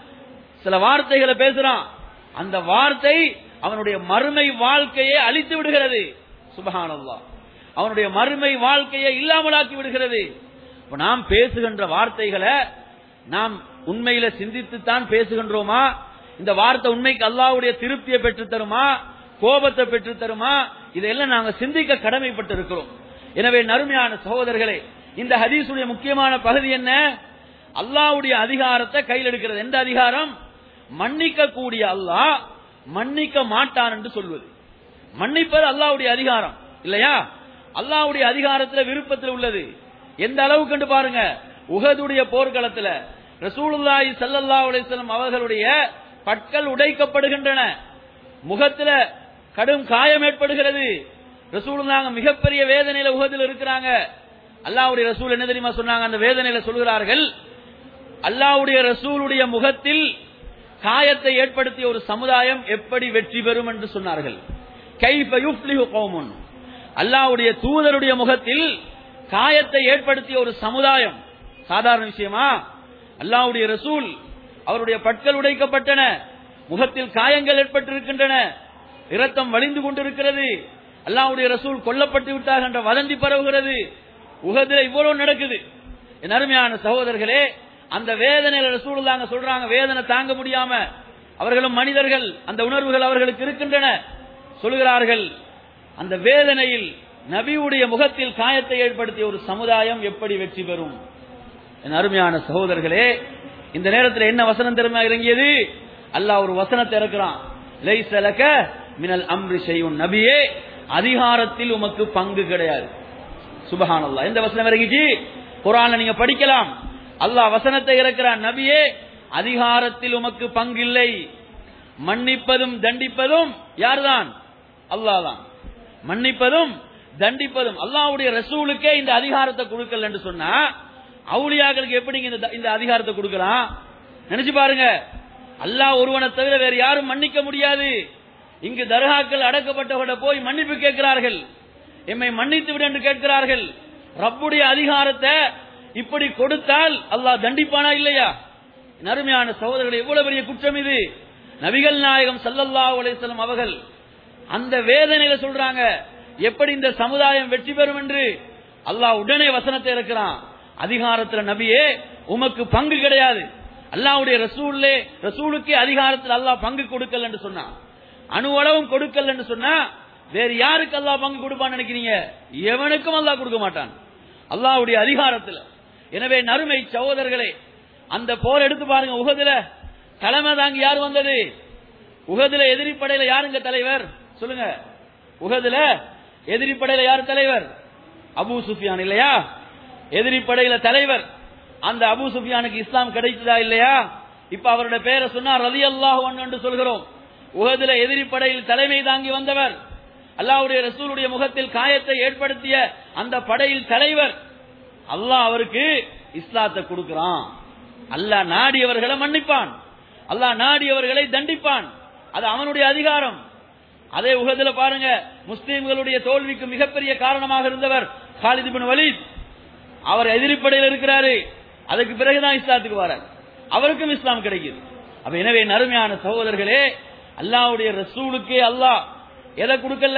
சில வார்த்தைகளை பேசுறான், அந்த வார்த்தை அவனுடைய மறுமை வாழ்க்கையை அழித்து விடுகிறது. சுப்ஹானல்லாஹ். அவனுடைய மறுமை வாழ்க்கையை இல்லாமலாக்கி விடுகிறது. நாம் பேசுகின்ற வார்த்தைகளை நாம் உண்மையில சிந்தித்துத்தான் பேசுகின்றோமா? இந்த வார்த்தை உண்மைக்கு அல்லாஹ்வுடைய திருப்தியை பெற்று தருமா, கோபத்தை பெற்று தருமா? இதெல்லாம் நாங்க சிந்திக்க கடமைப்பட்டு இருக்கிறோம். எனவே நறுமையான சகோதரர்களே, இந்த ஹதீஸுடைய முக்கியமான பகுதி என்ன? அல்லாஹ்வுடைய அதிகாரத்தை கையில் எடுக்கிறது. எந்த அதிகாரம்? மன்னிக்க கூடிய அல்லாஹ் மன்னிக்க மாட்டான் என்று சொல்வது. மன்னிப்பது அல்லாஹ்வுடைய அதிகாரம் இல்லையா? அல்லாஹ்வுடைய அதிகாரத்தில் விருப்பத்தில் உள்ளது. எந்த அளவுக்கு என்று பாருங்க. உஹதுடைய போர்க்களத்தில் ரசூலுல்லாஹி ஸல்லல்லாஹு அலைஹி வஸல்லம் அவர்களுடைய பற்கள் உடைக்கப்படுகின்றன, முகத்தில் கடும் காயம் ஏற்படுகிறது. ரசூலுல்லாஹ் மிகப்பெரிய வேதனையில உஹதில் இருக்கிறாங்க. அல்லாஹ்வுடைய ரசூல் என்ன தெரியுமா சொன்னாங்க? அந்த வேதனையில சொல்கிறார்கள், அல்லாஹ்வுடைய ரசூலுடைய முகத்தில் காயத்தை ஏற்படுத்திய ஒரு சமுதாயம் எப்படி வெற்றி பெறும் என்று சொன்னார்கள். கைஃப யுஃப்லிஹு கௌமுன், அல்லாஹ்வுடைய தூதருடைய முகத்தில் காயத்தை ஏற்படுத்திய ஒரு சமுதாயம் சாதாரண விஷயமா? அல்லாஹ்வுடைய ரசூல் அவருடைய பற்கள் உடைக்கப்பட்டன, முகத்தில் காயங்கள் ஏற்பட்டிருக்கின்றன, இரத்தம் வழிந்து கொண்டிருக்கிறது, அல்லாஹ்வுடைய ரசூல் கொல்லப்பட்டு விட்டார் என்ற வதந்தி பரவுகிறது. உஹதில் இவ்வளவு நடக்குது. என் அருமையான சகோதரர்களே, அந்த வேதனையில ரசூலுல்லாஹ் சொல்றாங்க, வேதனை தாங்க முடியாம, அவர்களும் மனிதர்கள், அந்த உணர்வுகள் அவர்களுக்கு இருக்கின்றன. சொல்கிறார்கள், அந்த வேதனையில் நபியுடைய முகத்தில் காயத்தை ஏற்படுத்திய ஒரு சமுதாயம் எப்படி வெற்றி பெறும்? என் அருமையான சகோதரர்களே, இந்த நேரத்தில் என்ன வசனம் தெரியுமா இறங்கியது? அல்லாஹ் ஒரு வசனத்தை இறக்குறான், லைஸ லக மினல் அம்ரி ஷைஉன், நபியே அதிகாரத்தில் உமக்கு பங்கு கிடையாது. சுப்ஹானல்லாஹ். இந்த வசனம் இறங்கிச்சு, குர்ஆன்ல நீங்க படிக்கலாம். அல்லாஹ் வசனத்தை இறக்குறான், நபியே அதிகாரத்தில் உமக்கு பங்கில்லை. மன்னிப்பதும் தண்டிப்பதும் யார்தான்? அல்லாஹ் தான். மன்னிப்பதும் தண்டிப்பதும். அல்லாஹ்வுடைய ரசூலுக்கே இந்த அதிகாரத்தை கொடுக்கல என்று சொன்னா அவுலியாக்களுக்கு எப்படி இந்த அதிகாரத்தை கொடுக்கலாம்? நினைச்சு பாருங்க. அல்லாஹ் ஒருவனை தவிர வேறு யாரும் மன்னிக்க முடியாது. இங்கு தர்காக்கள் அடக்கப்பட்டவர்களை போய் மன்னிப்பு கேட்கிறார்கள், எம்மை மன்னித்து விடு என்று கேட்கிறார்கள். ரப்புடைய அதிகாரத்தை இப்படி கொடுத்தால் அல்லாஹ் தண்டிப்பானா இல்லையா? நறுமையான சகோதரர்கள், எவ்வளவு பெரிய குற்றம் இது! நபிகள் நாயகம் ஸல்லல்லாஹு அலைஹி வஸல்லம் அவர்கள் அந்த வேதனையில சொல்றாங்க, எப்படி இந்த சமுதாயம் வெற்றி பெறும் என்று. அல்லாஹ் உடனே வசனத்தை இறக்குறான், அதிகாரத்தில் நபியே உமக்கு பங்கு கிடையாது. அல்லாஹ்வுடைய ரசூலே ரசூலுக்கே அதிகாரத்தில் அல்லாஹ் பங்கு கொடுக்கல என்று சொன்னான். அணுவளவும் கொடுக்கல என்று சொன்னா வேறு யாருக்கு அல்லாஹ் பங்கு கொடுப்பான்னு நினைக்கிறீங்க? எவனுக்கும் அல்லாஹ் கொடுக்க மாட்டான் அல்லாஹ்வுடைய அதிகாரத்தில். எனவே நறுமை சகோதரர்களே, அந்த போர் எடுத்து பாருங்க. உஹதுல தலைமை தாங்கி யார் வந்தது? உஹதுல எதிரி படையில யாருங்க தலைவர்? சொல்லுங்க. உஹதுல எதிரி படையில யார் தலைவர்? அபூ சுஃபியான் இல்லையா? எதிரி படையில தலைவர். அந்த அபூ சுஃபியானுக்கு இஸ்லாம் கிடைத்ததா இல்லையா? இப்ப அவருடைய பெயரை சொன்னா ரலியல்லாஹு அன்ஹு என்று சொல்கிறோம். உஹதுல எதிரி படையில் தலைமை தாங்கி வந்தவர், அல்லாஹ்வுடைய ரசூலுடைய முகத்தில் காயத்தை ஏற்படுத்திய அந்த படையில் தலைவர். அல்லாஹ் அவருக்கு இஸ்லாத்தை கொடுக்கிறான். அல்லாஹ் நாடியவர்களை மன்னிப்பான், அல்லாஹ் நாடியவர்களை தண்டிப்பான். அது அவனுடைய அதிகாரம். அதே உஹதுல பாருங்க, முஸ்லிம்களுடைய தோல்விக்கு மிகப்பெரிய காரணமாக இருந்தவர் காலித் இப்னு வலீத். அவர் எதிரிப்படையில் இருக்கிறாரு, அதுக்கு பிறகுதான் இஸ்லாத்துக்கு வரார், அவருக்கும் இஸ்லாம் கிடைக்குது. அப்ப எனவே நறுமையான சகோதரர்களே, அல்லாஹ்வுடைய ரசூலுக்கே அல்லாஹ் எதை கொடுக்கல?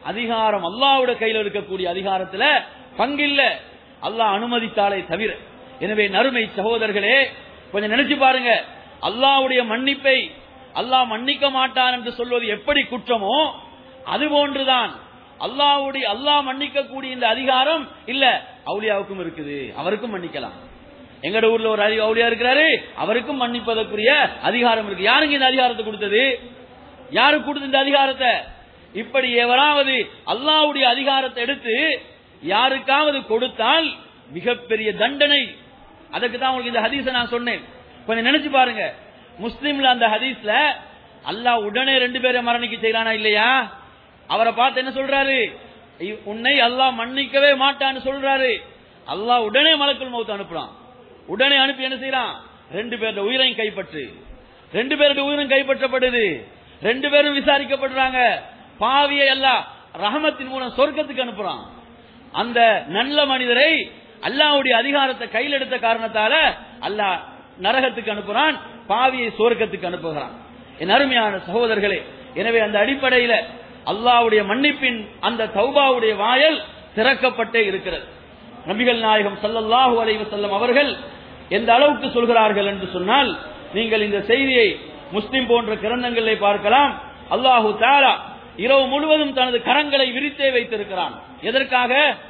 அதிகாரம். அல்லாஹ்வுடைய கையில் இருக்கக்கூடிய அதிகாரத்துல பங்கில்ல, அல்லாஹ் அனுமதித்தாலே தவிர. எனவே நறுமை சகோதரர்களே, கொஞ்சம் நினைச்சு பாருங்க, அல்லாஹ்வுடைய மன்னிப்பை அல்லாஹ் மன்னிக்க மாட்டான் என்று சொல்வது எப்படி குற்றமோ அதுபோன்றுதான் அல்லாஹ்வுடைய அல்லாஹ் மன்னிக்க கூடிய இந்த அதிகாரம் இல்ல அவுலியாவுக்கும் இருக்குது, அவருக்கும் மன்னிக்கலாம். எங்கட ஊர்ல ஒரு அவுலியா இருக்கிறாரு, அவருக்கும் மன்னிப்பதற்குரிய அதிகாரம் இருக்கு. யாருக்கு இந்த அதிகாரத்தை கொடுத்தது? யாருக்கு கொடுத்த இந்த அதிகாரத்தை? இப்படி எவராவது அல்லாஹ்வுடைய அதிகாரத்தை எடுத்து யாருக்காவது கொடுத்தால் மிகப்பெரிய தண்டனை. அதுக்கு தான் உங்களுக்கு இந்த ஹதீஸை நான் சொன்னேன். கொஞ்சம் நினைச்சு பாருங்க, முஸ்லிம்ல அந்த ஹதீஸ்ல அல்லாஹ் உடனே ரெண்டு பேரை மரணிக்க செய்யறானா இல்லையா? அவரை பார்த்து என்ன சொல்றாரு? உன்னை அல்லாஹ் மன்னிக்கவே மாட்டான்னு சொல்றாரு. அல்லாஹ் உடனே மலக்குல் மௌத் அனுப்புறான். உடனே அனுப்பி என்ன செய்யறான்? ரெண்டு பேருடைய உயிரையும் கைப்பற்று. ரெண்டு பேருடைய உயிரும் கைப்பற்றப்படுது. ரெண்டு பேரும் விசாரிக்கப்படுறாங்க. பாவியை அல்லாஹ் ரஹமத்தின் மூலம் சொர்க்கத்துக்கு அனுப்புறான். அந்த நல்ல மனிதரை அல்லாஹ்வுடைய அதிகாரத்தை கையில் எடுத்த காரணத்தால அல்லாஹ் நரகத்துக்கு அனுப்புறான், பாவியை சொர்க்கத்துக்கு அனுப்புகிறான். என் அருமையான சகோதரர்களே, எனவே அந்த அடிப்படையில அல்லாஹ்வுடைய மன்னிப்பின் அந்த தௌபாவுடைய வாயல் திறக்கப்பட்டே இருக்கிறது. நபிகள் நாயகம் ஸல்லல்லாஹு அலைஹி வஸல்லம் அவர்கள் எந்த அளவுக்கு சொல்கிறார்கள் என்று சொன்னால், நீங்கள் இந்த செய்தியை முஸ்லிம் போன்ற கிரந்தங்களிலே பார்க்கலாம். அல்லாஹு தஆலா இரவு முழுவதும் தனது கரங்களை விரித்தே வைத்திருக்கிறான். எதற்காக?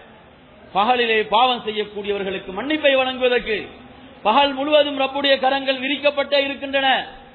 பகலிலே பாவம் செய்யக்கூடியவர்களுக்கு மன்னிப்பை வழங்குவதற்கு. பகல் முழுவதும் ரப்புடைய கரங்கள் விரிக்கப்பட்டே இருக்கின்றன,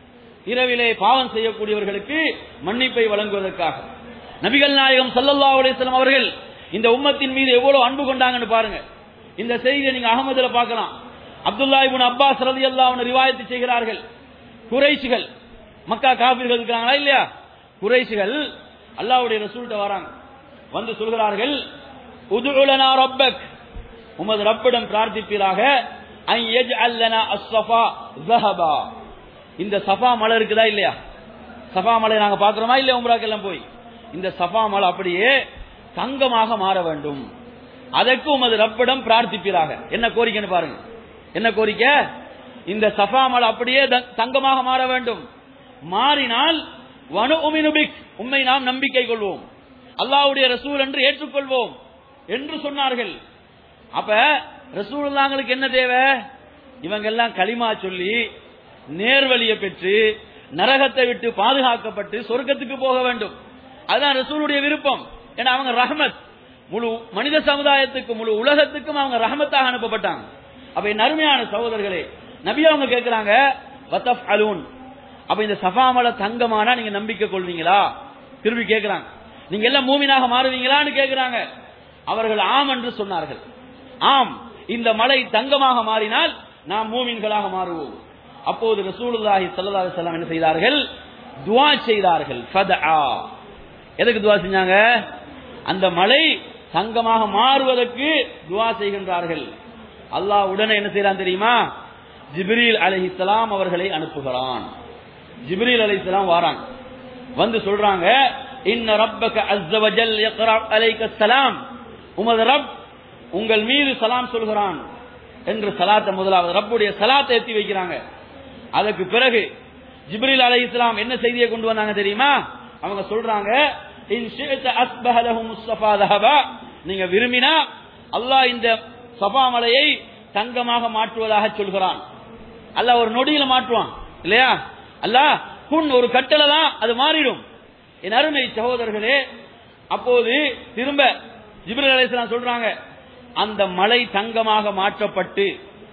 இரவிலே பாவம் செய்யக்கூடியவர்களுக்கு மன்னிப்பை வழங்குவதற்காக. நபிகள் நாயகம் ஸல்லல்லாஹு அலைஹி வஸல்லம் அவர்கள் இந்த உம்மத்தின் மீது எவ்வளவு அன்பு கொண்டாங்கன்னு பாருங்க. இந்த செய்தியை நீங்க அகமதுல பார்க்கலாம். அப்துல்லா இப்னு அப்பாஸ் ரலியல்லாஹு அன்ஹு ரிவாயத் செய்கிறார்கள். குறைஷிகள், மக்கா காபிர்கள் இருக்காங்களா இல்லையா, குறைஷிகள் அல்லாஹ்வுடைய ரசூல்ட்ட வராங்க. வந்து சொல்கிறார்கள், உதுஉ லனா ரப்பக், உமது ரப்பிடம் பிரார்த்திப்பீராக, அன் யஜ்அல் லனா அஸ்ஸஃபா ஸஹபா. இந்த சஃபா மலை இருக்குதா இல்லையா, சஃபா மலை நாங்க பாக்குறோமா இல்லையா உம்ராக்கெல்லாம் போய், இந்த சஃபா மலை அப்படியே தங்கமாக மாற வேண்டும். அதற்கு உமது ரப்பிடம் பிரார்த்திப்பீராக. என்ன கோரிக்கைன்னு பாருங்க, என்ன கோரிக்கை? இந்த சஃபா மலை அப்படியே தங்கமாக மாற வேண்டும். மாறினால் வனுஉமினு பிக், உம்மை நாம் நம்பிக்கை கொள்வோம், அல்லாஹ்வுடைய ரசூல் என்று ஏற்றுக்கொள்வோம் என்று சொன்னார்கள். அப்ப ரசூலுல்லாஹ்களுக்கு என்ன தேவை? இவங்க எல்லாம் களிமா சொல்லி நேர்வழியை பெற்று நரகத்தை விட்டு பாதுகாக்கப்பட்டு சொர்க்கத்துக்கு போக வேண்டும். அதுதான் ரசூலுடைய விருப்பம். ஏன்னா அவங்க ரஹ்மத், முழு மனித சமுதாயத்துக்கு முழு உலகத்துக்கும் அவங்க ரஹ்மத்தாக அனுப்பப்பட்டாங்க. அப்ப என் அருமையான சகோதரர்களே, நபி அவங்க கேட்கிறாங்க, வதஃப் அலூன், அப்ப இந்த சஃபா மலை தங்கமானா நீங்க நம்பிக்கை கொள்வீங்களா? திரும்பி கேட்கிறாங்க, நீங்க எல்லாம் மூமினாக மாறுவீங்களான்னு கேட்கிறாங்க. அவர்கள் ஆம் என்று சொன்னார்கள். ஆம், இந்த மலை தங்கமாக மாறினால் நாம் மூமின்களாக மாறுவோம். அப்போது ரசூலுல்லாஹி ஸல்லல்லாஹு அலைஹி வஸல்லம் என்ன செய்தார்கள்? துஆ செய்தார்கள். ஃபதஆ, எதுக்கு துஆ செஞ்சாங்க? அந்த மலை தங்கமாக மாறுவதற்கு துஆ செய்கின்றார்கள். அல்லாஹ் உடனே என்ன செய்யறான் தெரியுமா? ஜிப்ரீல் அலைஹிஸ்ஸலாம் அவர்களை அனுப்புகிறான். ஜிப்ரீல் அலைஹிஸ்ஸலாம் வராங்க, வந்து சொல்றாங்க, இன்ன ரப்பக அஸ்ஸ வஜல் யக்ரா அலைக ஸலாம், உமது ரப் உங்கள் மீது சலாம் சொல்கிறான் என்று சலாத்தை முதலாவது ரப்புடைய சலாத்தை ஏற்றி வைக்கிறாங்க. அதற்கு பிறகு ஜிப்ரீல் அலைஹிஸ்ஸலாம் என்ன செய்தியை கொண்டு வந்தாங்க தெரியுமா? அவங்க சொல்றாங்க, இன் ஷிஅத அஸ்பஹ லஹும் ஸஃபா ذهبا, நீங்க விரும்பினா அல்லாஹ் இந்த சஃபா மலையை தங்கமாக மாற்றுவதாக சொல்கிறான். அல்லாஹ் ஒரு நொடியில மாற்றுவான் இல்லையா? அல்லாஹ் குன் ஒரு கட்டளை தான், அது மாறிடும். என் அருமை சகோதரர்களே, அப்போது திரும்ப ஜிப்ரீல் அலைஹிஸ்ஸலாம் சொல்றாங்க, அந்த மலை தங்கமாக மாற்றப்பட்டு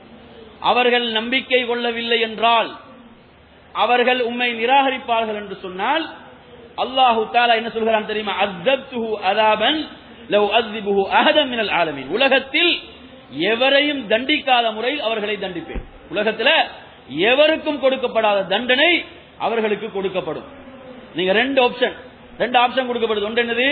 அவர்கள் நம்பிக்கை கொள்ளவில்லை என்றால், அவர்கள் உம்மை நிராகரிப்பார்கள் என்று சொன்னால், அல்லாஹு தஆலா என்ன சொல்கிறான் தெரியுமா? அஸ்ஸப்துஹு அஸாபன் லவ் அஸ்ஸிபுஹு அஹதன் மினல் ஆலமீன், உலகத்தில் எவரையும் தண்டிக்காத முறையில் அவர்களை தண்டிப்பேன். உலகத்தில் எவருக்கும் கொடுக்கப்படாத தண்டனை அவர்களுக்கு கொடுக்கப்படும். நீங்க ரெண்டு ஆப்ஷன் ரெண்டு ஆப்ஷன் கொடுக்கப்படுது. ஒன்று என்னது?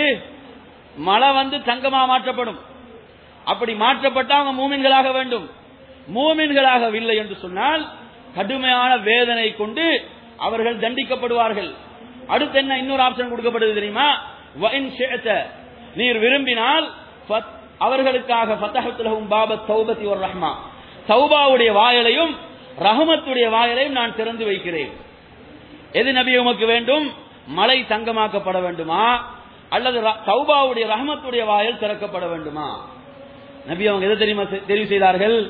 மழை வந்து தங்கமா மாற்றப்படும். அப்படி மாற்றப்பட்ட அவங்க மூமின்களாக வேண்டும். மூமின்களாகவில்லை என்று சொன்னால் கடுமையான வேதனை கொண்டு அவர்கள் தண்டிக்கப்படுவார்கள். அடுத்து என்ன இன்னொரு ஆப்ஷன் கொடுக்கப்படுது தெரியுமா? வஇன் ஷிஅத, நீர் விரும்பினால் அவர்களுக்காக ஃபதஹத் லஹும் பாபத் தௌபதி வர் ரஹ்மா, தௌபாவுடைய வாயலையும் ரஹமத்துடைய வாயலையும் நான் திறந்து வைக்கிறேன். எது நபி உமக்கு வேண்டும்? மலை தங்கமாக்கப்பட வேண்டுமா அல்லது தௌபாவுடைய ரஹமத்துடைய வாயல் திறக்கப்பட வேண்டுமா? நபி அவங்க எதை தெரியுமா தெரிவு செய்தார்கள்?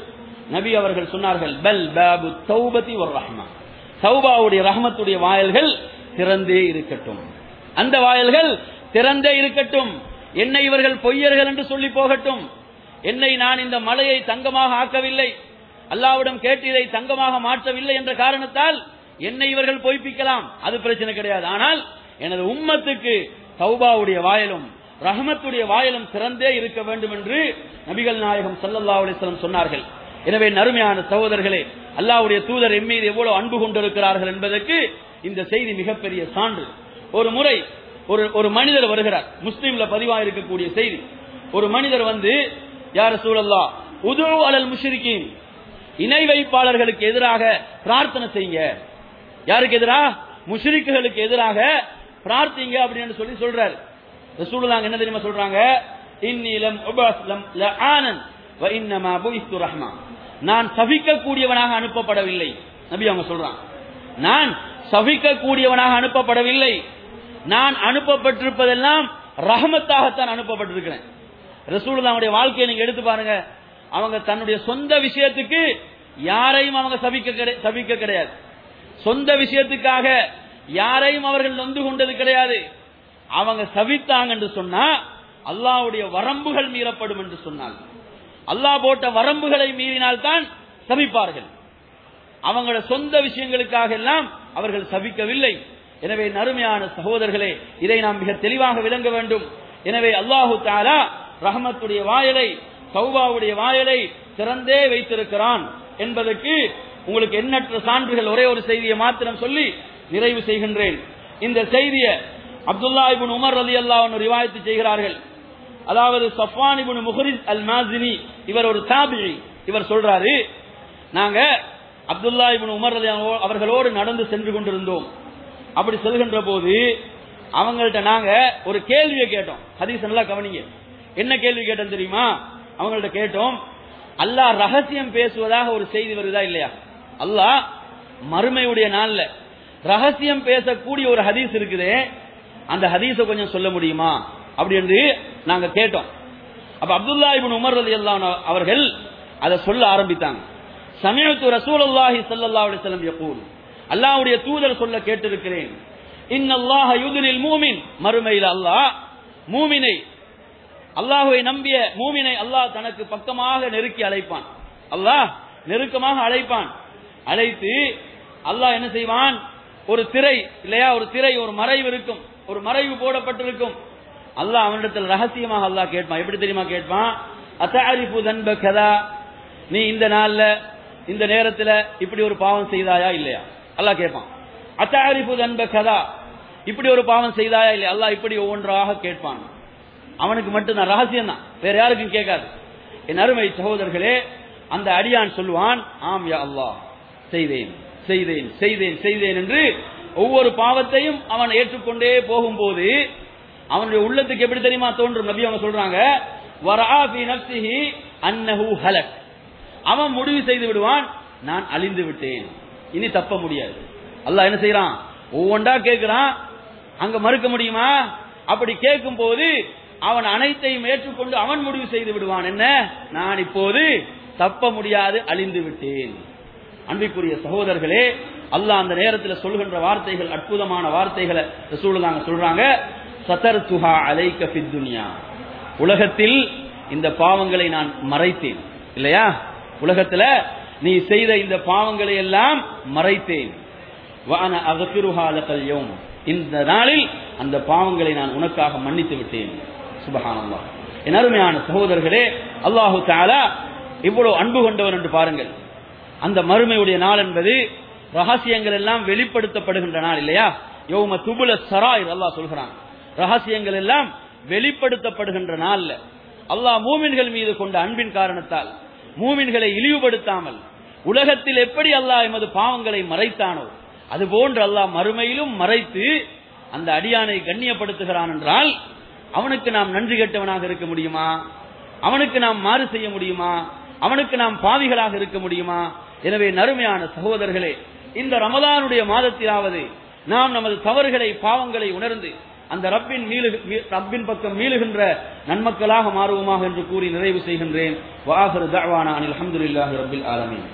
நபி அவர்கள் சொன்னார்கள், பல் பாபு தௌபதி வர் ரஹ்மா, தௌபாவுடைய ரஹ்மத்துடைய வாயில்கள் திறந்தே இருக்கட்டும், அந்த வாயில்கள் திறந்தே இருக்கட்டும். என்னை இவர்கள் பொய்யர்கள் என்று சொல்லி போகட்டும், என்னை நான் இந்த மலையை தங்கமாக ஆக்கவில்லை, அல்லாஹ்விடம் கேட்டு இதை தங்கமாக மாற்றவில்லை என்ற காரணத்தால் என்னை இவர்கள் பொய்ப்பிக்கலாம், அது பிரச்சனை கிடையாது. ஆனால் எனது உம்மத்துக்கு தௌபாவுடைய வாயிலும் ரஹமத்துடைய வாயிலும் திறந்தே இருக்க வேண்டும் என்று நபிகள் நாயகம் ஸல்லல்லாஹு அலைஹி வஸல்லம் சொன்னார்கள். எனவே நறுமையான சகோதரர்களே, அல்லாஹ்வுடைய தூதர் எம் மீது எவ்வளவு அன்பு கொண்டிருக்கிறார்கள் என்பதற்கு இந்த செய்தி மிகப்பெரிய சான்று. ஒரு முறை ஒரு ஒரு மனிதர் வருகிறார், முஸ்லிம்ல பதிவாக இருக்கக்கூடிய செய்தி. ஒரு மனிதர் வந்து, யா ரசூலல்லாஹ் உது அலல் முஷ்ரிகீன், இணை வைப்பாளர்களுக்கு எதிராக பிரார்த்தனை செய்யுங்க. யாருக்கு எதிராக? முஷ்ரிக்குகளுக்கு எதிராக பிரார்த்திங்க அப்படின்னு சொல்லி சொல்றாரு. ரசூலுல்லாஹ் என்ன தெரியுமா சொல்றாங்க? இன்னி லம் உபஸ் லம் லஆனன் வ இன்னமா புஇஸ்து ரஹ்மா, நான் சபிக்க கூடியவனாக அனுப்பப்படவில்லை. நபி அவங்க சொல்றாங்க, நான் சபிக்க கூடியவனாக அனுப்பப்படவில்லை, நான் அனுப்பப்பட்டிருப்பதெல்லாம் ரஹமத்தாகத்தான் அனுப்பப்பட்டிருக்கிறேன். ரசூலுல்லாஹ்வுடைய வாழ்க்கையை நீங்க எடுத்து பாருங்க. அவங்க தன்னுடைய சொந்த விஷயத்துக்கு யாரையும் அவங்க சபிக்க சபிக்க கிடையாது, சொந்த விஷயத்துக்காக யாரையும் அவர்கள் நொந்து கொண்டது கிடையாது. அவங்க சபித்தாங்க என்று சொன்னா அல்லாஹ்வுடைய வரம்புகள் மீறப்படும் என்று சொன்னால், அல்லாஹ் போட்ட வரம்புகளை மீறினால்தான் சபிப்பார்கள். அவங்களோட சொந்த விஷயங்களுக்காக எல்லாம் அவர்கள் சபிக்கவில்லை. எனவே நறுமையான சகோதரர்களே, இதை நாம் மிக தெளிவாக விளங்க வேண்டும். எனவே அல்லாஹு தஆலா ரஹமத்துடைய வாயிலை, தௌபாவுடைய வாயிலை திறந்தே வைத்திருக்கிறான் என்பதற்கு உங்களுக்கு எண்ணற்ற சான்றுகள். ஒரே ஒரு செய்தியை மாத்திரம் சொல்லி நிறைவு செய்கின்றேன். இந்த செய்தியை அப்துல்லா இப்னு உமர் ரலியல்லாஹு அன்ஹு ரிவாயத் செய்கிறார்கள். அதாவது சஃப்வான் இப்னு முஹ்ரிஸ் அல் மாஸினி, இவர் ஒரு தாபிஈ, இவர் சொல்றாரு, நாங்க அப்துல்லா இப்னு உமர் ரலியல்லாஹு அன்ஹு அவர்களோடு நடந்து சென்று கொண்டிருந்தோம். அப்படி செல்கின்ற போது அவங்கள்ட்ட நாங்க ஒரு கேள்வியை கேட்டோம். ஹதீஸ் நல்லா கவனிங்க. என்ன கேள்வி கேட்டோம் தெரியுமா? அவங்கள்ட்ட கேட்டோம், அல்லாஹ் ரகசியம் பேசுவதாக ஒரு செய்தி வருதா இல்லையா? அல்லாஹ் மறுமையுடைய நாள்ல ரகசியம் பேசக்கூடிய ஒரு ஹதீஸ் இருக்குது, அந்த ஹதீஸை கொஞ்சம் சொல்ல முடியுமா அப்படி என்று நாங்க கேட்டோம். அப்ப அப்துல்லா இப்னு உமர் ரலியல்லாஹு அன்ஹு அவர்கள் அதை சொல்ல ஆரம்பித்தாங்க. சமீஅத்து ரசூலுல்லாஹி ஸல்லல்லாஹு அலைஹி வஸல்லம் யகூல், அல்லாஹ்வுடைய தூதர் சொல்ல கேட்டிருக்கிறேன், இன்னல்லாஹ யுத்னில் மூமின், மறுமையில் அல்லாஹ் மூமினை, அல்லாஹ்வை நம்பிய மூமினை அல்லாஹ் தனக்கு பக்கமாக நெருக்கி அழைப்பான். அல்லாஹ் நெருக்கமாக அழைப்பான். அழைத்து அல்லாஹ் என்ன செய்வான்? ஒரு திரை இல்லையா, ஒரு திரை, ஒரு மறைவு இருக்கும், ஒரு மறைவு போடப்பட்டிருக்கும். அல்லாஹ் அவனிடத்தில் ரகசியமாக அல்லாஹ் கேட்பான். எப்படி தெரியுமா கேட்பான்? அத்தஅரிஃபு தன்ப கதா, நீ இந்த நாள்ல இந்த நேரத்துல இப்படி ஒரு பாவம் செய்தாயா இல்லையா? அல்லாஹ் கேட்பான். அத்தஅரிஃபு தன்ப கதா, இப்படி ஒரு பாவம் செய்தாயா இல்லையா? அல்லாஹ் இப்படி ஒவ்வொன்றாக கேட்பான். அவனுக்கு மட்டும் தான், ரகசியம் தான், வேற யாருக்கும் கேட்காது. என் அருமை சகோதரர்களே, அந்த அடியான் சொல்லுவான், ஆம் யா அல்லாஹ், செய்தேன் செய்தேன் செய்தேன் செய்தேன் என்று ஒவ்வொரு பாவத்தையும் அவன் ஏற்றுக்கொண்டே போகும்போது அவனுடைய உள்ளத்துக்கு எப்படி தெரியுமா தோன்றும்? நபி அவங்க சொல்றாங்க, வரஆ ஃபீ நஃப்ஸிஹி அன்னஹு ஹலக், அவன் முடிவு செய்து விடுவான், நான் அழிந்து விட்டேன், இனி தப்ப முடியாது. அல்லாஹ் என்ன செய்யறான்? ஒவ்வொன்றா கேட்கிறான். அங்க மறுக்க முடியுமா? அப்படி கேட்கும் போது அவன் அனைத்தையும் ஏற்றுக்கொண்டு அவன் முடிவு செய்து விடுவான், என்ன, நான் இப்போது தப்ப முடியாது, அழிந்து விட்டேன். அன்பிற்குரிய சகோதரர்களே, அல்லாஹ் அந்த நேரத்தில் சொல்கின்ற வார்த்தைகள் அற்புதமான வார்த்தைகளை ரசூலுல்லாஹ் சொல்றாங்க, சதர்துஹா அலைக ஃபித் துன்யா, உலகத்தில் இந்த பாவங்களை நான் மறைத்தேன் இல்லையா, உலகத்துல நீ செய்த இந்த பாவங்களை எல்லாம் மறைத்தேன். வஅன அக்ஃபிருஹா லகல் யௌம், இந்த நாளில் அந்த பாவங்களை நான் உனக்காக மன்னித்து விட்டேன். சுப்ஹானல்லாஹ். என் அருமையான சகோதரர்களே, அல்லாஹு தஆலா இவ்வளவு அன்பு கொண்டவர் என்று பாருங்கள். அந்த மறுமையுடைய நாள் என்பது ரகசியங்கள் எல்லாம் வெளிப்படுத்தப்படுகின்ற நாள் இல்லையா? யௌம துபுல ஸராயிர், அல்லாஹ் சொல்கிறான், ரகசியங்கள் எல்லாம் வெளிப்படுத்தப்படுகின்ற நாள்ல அல்லாஹ் மூமின்கள் மீது கொண்ட அன்பின் காரணத்தால் மூமின்களை இழிவுபடுத்தாமல் உலகத்தில் எப்படி அல்லாஹ் எமது பாவங்களை மறைத்தானோ அதுபோன்று அல்லாஹ் மறுமையிலும் மறைத்து அந்த அடியானை கண்ணியப்படுத்துகிறான் என்றால் அவனுக்கு நாம் நன்றி கெட்டவனாக இருக்க முடியுமா? அவனுக்கு நாம் மாறு செய்ய முடியுமா? அவனுக்கு நாம் பாவிகளாக இருக்க முடியுமா? எனவே நறுமையான சகோதரர்களே, இந்த ரமலானுடைய மாதத்திலாவது நாம் நமது தவறுகளை, பாவங்களை உணர்ந்து அந்த ரப்பின் மீளு ரப்பின் பக்கம் மீளுகின்ற நன்மக்களாக மாறுவோமாக என்று கூறி நிறைவு செய்கின்றேன். வ ஆகிரு தஅவானா அனில் ஹம்துலில்லாஹி ரப்பில் ஆலமீன்.